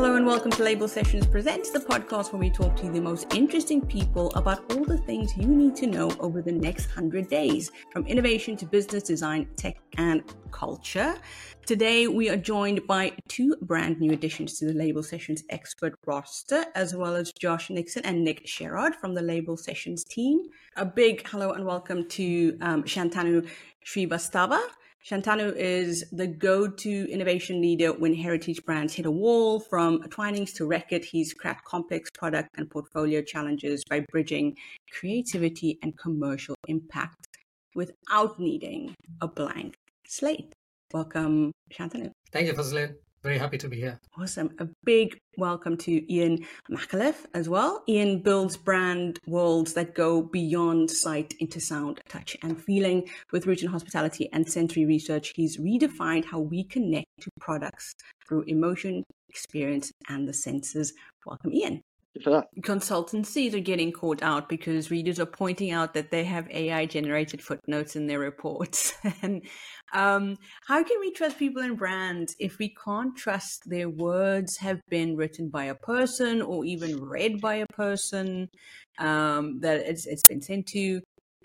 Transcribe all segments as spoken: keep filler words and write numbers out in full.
Hello and welcome to Label Sessions Presents, the podcast where we talk to the most interesting people about all the things you need to know over the next one hundred days, from innovation to business, design, tech, and culture. Today, we are joined by two brand new additions to the Label Sessions expert roster, as well as Josh Nixon and Nick Sherrod from the Label Sessions team. A big hello and welcome to um, Shantanu Srivastava. Shantanu is the go-to innovation leader when heritage brands hit a wall. From Twinings to Reckitt, he's cracked complex product and portfolio challenges by bridging creativity and commercial impact without needing a blank slate. Welcome, Shantanu. Thank you, Fazlin. Very happy to be here. Awesome. A big welcome to Ian McAuliffe as well. Ian builds brand worlds that go beyond sight into sound, touch, and feeling. With roots in hospitality and sensory research, he's redefined how we connect to products through emotion, experience, and the senses. Welcome, Ian. For that. Consultancies are getting caught out because readers are pointing out that they have A I-generated footnotes in their reports. and um, how can we trust people in brands if we can't trust their words have been written by a person or even read by a person um, that it's, it's been sent to?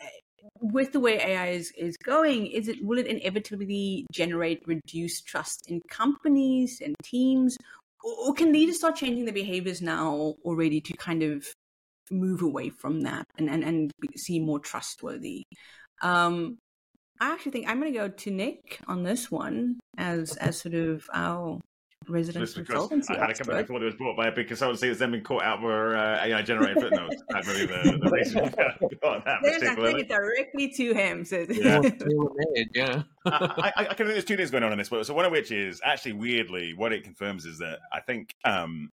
With the way A I is, is going, is it will it inevitably generate reduced trust in companies and teams? Or can leaders start changing their behaviors now already to kind of move away from that and, and, and seem more trustworthy? Um, I actually think I'm going to go to Nick on this one as as sort of our resident consultancy I had a company thought it was bought by a big consultancy that's then been caught out for uh, A I-generated footnotes. That's really the, the reason we got that There's actually directly to him. So. Yeah. yeah. I, I, I can think there's two things going on in this book. So one of which is actually weirdly what it confirms is that I think um,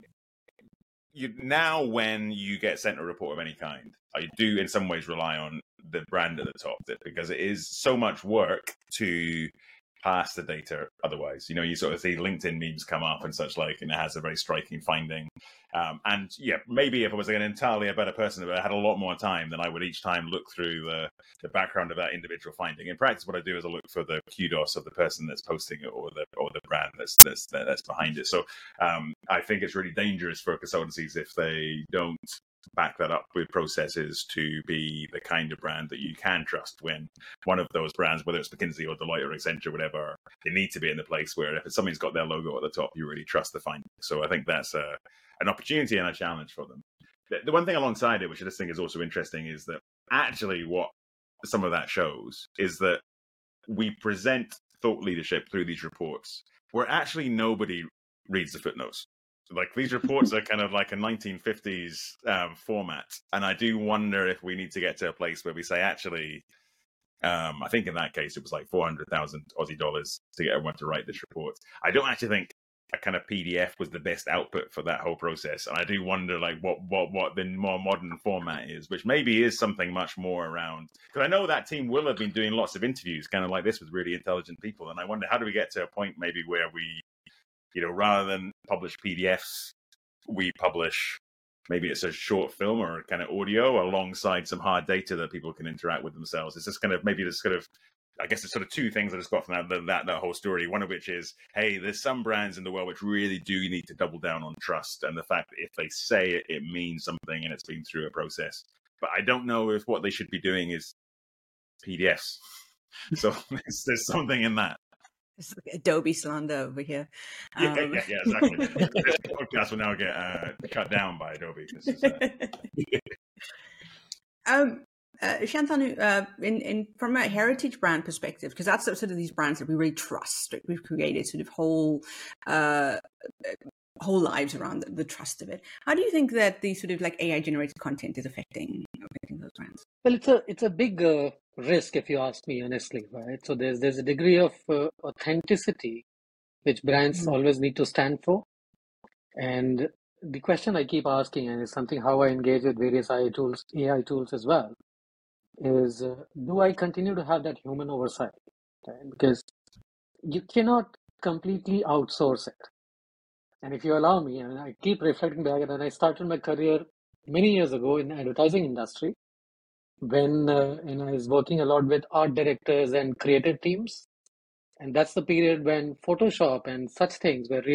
you now when you get sent a report of any kind, I do in some ways rely on the brand at the top because it is so much work to pass the data otherwise. You know, you sort of see LinkedIn memes come up and such like, and it has a very striking finding. Um, and yeah, maybe if I was an entirely a better person, if I had a lot more time, then I would each time look through the, the background of that individual finding. In practice, what I do is I look for the kudos of the person that's posting it or the or the brand that's that's that's behind it. So um, I think it's really dangerous for consultancies if they don't back that up with processes to be the kind of brand that you can trust when one of those brands, whether it's McKinsey or Deloitte or Accenture, whatever, they need to be in the place where if something's got their logo at the top, you really trust the finding. So I think that's a, an opportunity and a challenge for them. The, the one thing alongside it, which I just think is also interesting, is that actually what some of that shows is that we present thought leadership through these reports where actually nobody reads the footnotes. Like these reports are kind of like a nineteen fifties um, format. And I do wonder if we need to get to a place where we say, actually, um, I think in that case, it was like four hundred thousand Aussie dollars to get everyone to write this report. I don't actually think a kind of P D F was the best output for that whole process. And I do wonder like what, what, what the more modern format is, which maybe is something much more around. Because I know that team will have been doing lots of interviews kind of like this with really intelligent people. And I wonder, how do we get to a point maybe where we, you know, rather than publish P D Fs, we publish, maybe it's a short film or kind of audio alongside some hard data that people can interact with themselves. It's just kind of, maybe this kind of, I guess it's sort of two things I just got from that, that, that whole story. One of which is, hey, there's some brands in the world which really do need to double down on trust. And the fact that if they say it, it means something and it's been through a process. But I don't know if what they should be doing is P D Fs. So there's, there's something in that. It's like Adobe slander over here. Um, yeah, yeah, yeah, exactly. This podcast will now get uh, cut down by Adobe. This is, uh... um, uh, Shantanu, uh, in, in from a heritage brand perspective, because that's sort of these brands that we really trust. We've created sort of whole uh, whole lives around the, the trust of it. How do you think that the sort of like A I generated content is affecting affecting those brands? Well, it's a it's a big uh, risk, if you ask me honestly, right? So there's there's a degree of uh, authenticity which brands mm-hmm. always need to stand for. And the question I keep asking, and it's something how I engage with various A I tools, A I tools as well, is uh, do I continue to have that human oversight? Right? Because you cannot completely outsource it. And if you allow me, and I keep reflecting back, and I started my career many years ago in the advertising industry, when uh, and I was working a lot with art directors and creative teams. And that's the period when Photoshop and such things were really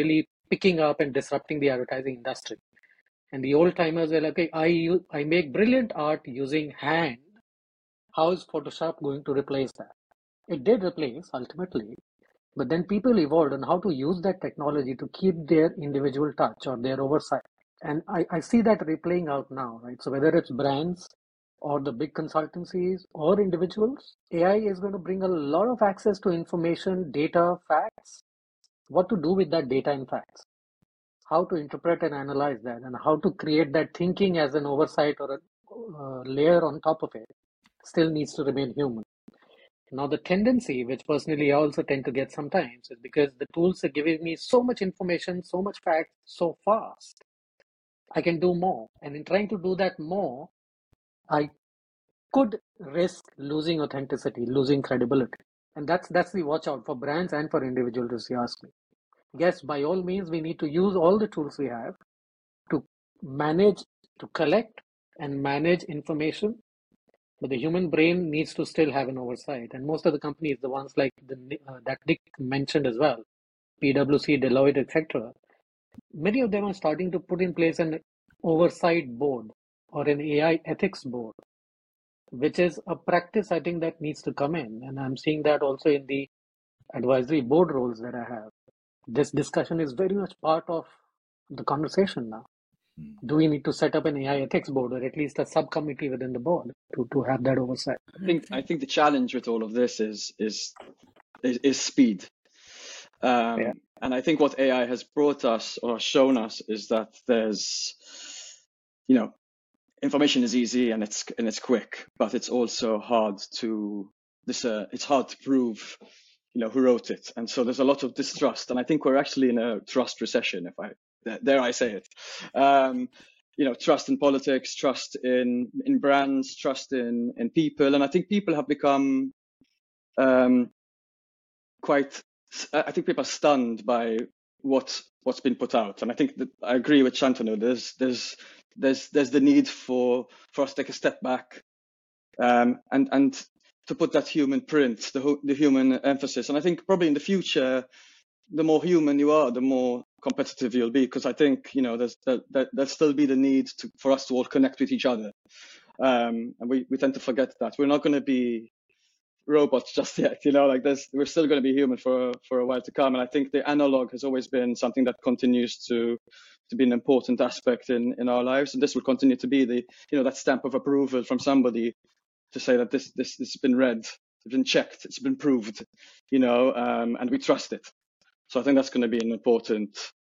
picking up and disrupting the advertising industry. And the old timers were like, okay, I use, I make brilliant art using hand. How is Photoshop going to replace that? It did replace ultimately, but then people evolved on how to use that technology to keep their individual touch or their oversight. And I, I see that replaying out now, right? So whether it's brands or the big consultancies or individuals, A I is going to bring a lot of access to information, data, facts, what to do with that data and facts, how to interpret and analyze that, and how to create that thinking as an oversight or a uh, layer on top of it still needs to remain human. Now, the tendency, which personally I also tend to get sometimes, is because the tools are giving me so much information, so much facts, so fast, I can do more. And in trying to do that more, I could risk losing authenticity, losing credibility. And that's that's the watch out for brands and for individuals, if you ask me. Yes, by all means, we need to use all the tools we have to manage, to collect and manage information. But the human brain needs to still have an oversight. And most of the companies, the ones like the, uh, that Nick mentioned as well, PwC, Deloitte, et cetera, many of them are starting to put in place an oversight board or an A I ethics board, which is a practice I think that needs to come in. And I'm seeing that also in the advisory board roles that I have. This discussion is very much part of the conversation now. Do we need to set up an A I ethics board or at least a subcommittee within the board to, to have that oversight? I think I think the challenge with all of this is is is, is speed. Um, yeah. And I think what A I has brought us or shown us is that there's, you know, information is easy and it's and it's quick, but it's also hard to this. Uh, it's hard to prove, you know, who wrote it, and so there's a lot of distrust. And I think we're actually in a trust recession, if I dare I say it. Um, you know, trust in politics, trust in in brands, trust in in people, and I think people have become um, quite. I think people are stunned by what what's been put out, and I think that I agree with Shantanu. There's there's there's there's the need for for us to take a step back, um, and and to put that human print, the the human emphasis. And I think probably in the future, the more human you are, the more competitive you'll be, because I think, you know, there's that there, there'll still be the need to, for us to all connect with each other, um, and we we tend to forget that we're not going to be robots just yet, you know, like this, we're still going to be human for for a while to come. And I think the analog has always been something that continues to to be an important aspect in in our lives, and this will continue to be the, you know, that stamp of approval from somebody to say that this this this has been read, it's been checked, it's been proved, you know, um, and we trust it. So I think that's going to be an important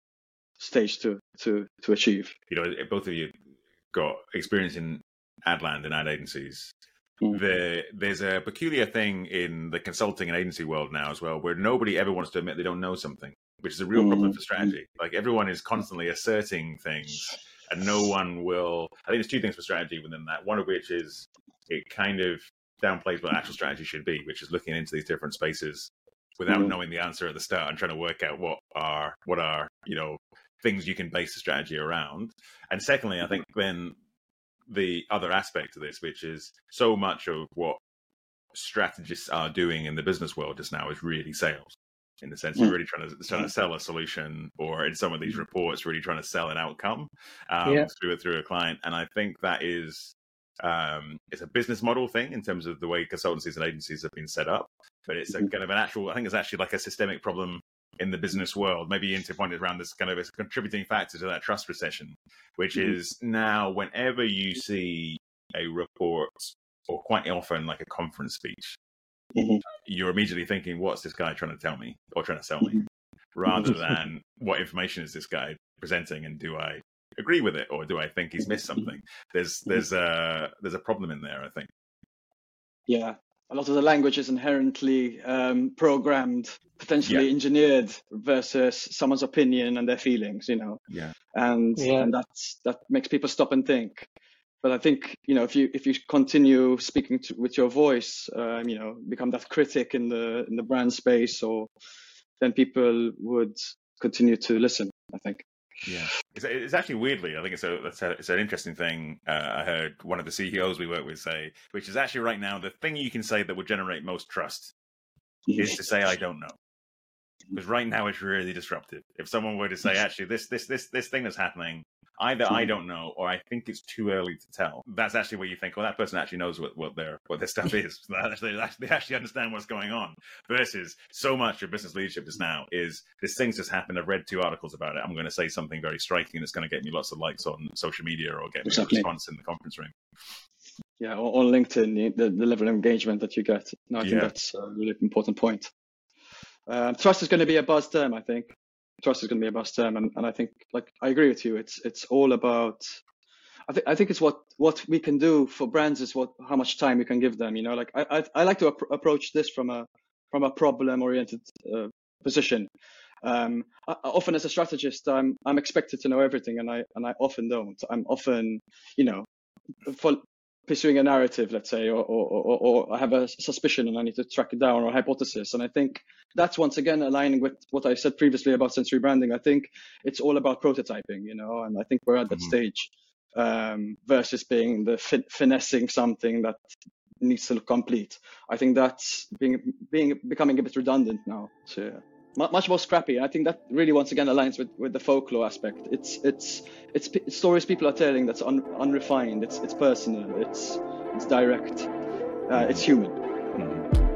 stage to to to achieve. You know, both of you got experience in ad land and ad agencies. Mm. The, there's a peculiar thing in the consulting and agency world now as well, where nobody ever wants to admit they don't know something, which is a real mm. problem for strategy. Like, everyone is constantly asserting things, and no one will. I think there's two things for strategy within that. One of which is it kind of downplays what actual strategy should be, which is looking into these different spaces without mm. knowing the answer at the start and trying to work out what are what are you know things you can base the strategy around. And secondly, I think then the other aspect of this, which is so much of what strategists are doing in the business world just now, is really sales. In the sense, mm. you're really trying to trying to sell a solution, or in some of these reports, really trying to sell an outcome um, yeah. through through a client. And I think that is um, it's a business model thing in terms of the way consultancies and agencies have been set up. But it's a kind of an actual, I think it's actually like a systemic problem in the business world, maybe interpointed around this kind of a contributing factor to that trust recession, which mm-hmm. is now whenever you see a report, or quite often like a conference speech, mm-hmm. you're immediately thinking, what's this guy trying to tell me or trying to sell me? Rather than what information is this guy presenting, and do I agree with it, or do I think he's missed something? There's there's a there's a problem in there, I think. Yeah. A lot of the language is inherently um, programmed, potentially yeah. engineered, versus someone's opinion and their feelings, you know. Yeah. And yeah. and that's that makes people stop and think. But I think, you know, if you if you continue speaking to, with your voice, um, you know, become that critic in the in the brand space, or then people would continue to listen, I think. Yeah, it's, it's actually weirdly, I think it's a, it's, a, it's an interesting thing. Uh, I heard one of the C E Os we work with say, which is actually right now the thing you can say that would generate most trust is to say I don't know. because right now it's really disruptive. If someone were to say, actually, this this this this thing that's happening, either I don't know or I think it's too early to tell. That's actually where you think, well, that person actually knows what, what their what their stuff is. they, they actually understand what's going on. Versus so much of business leadership just now is this thing's just happened. I've read two articles about it. I'm going to say something very striking that's going to get me lots of likes on social media or get me exactly. a response in the conference room. Yeah, on LinkedIn, the, the level of engagement that you get. No, I think yeah. that's a really important point. Um, trust is going to be a buzz term, I think. Trust is going to be a buzz term, and, and I think, like, I agree with you. It's it's all about. I think I think it's what what we can do for brands is what how much time we can give them. You know, like I I, I like to ap- approach this from a from a problem oriented uh, position. Um, I, often as a strategist, I'm I'm expected to know everything, and I and I often don't. I'm often, you know, for, pursuing a narrative, let's say, or, or, or, or I have a suspicion and I need to track it down, or a hypothesis. And I think that's once again aligning with what I said previously about sensory branding. I think it's all about prototyping, you know, and I think we're at that mm-hmm. stage um, versus being the fin- finessing something that needs to look complete. I think that's being being becoming a bit redundant now. So much more scrappy. I think that really once again aligns with, with the folklore aspect. It's it's it's, it's stories people are telling that's un, unrefined. It's it's personal. It's it's direct. Uh, it's human. Mm-hmm.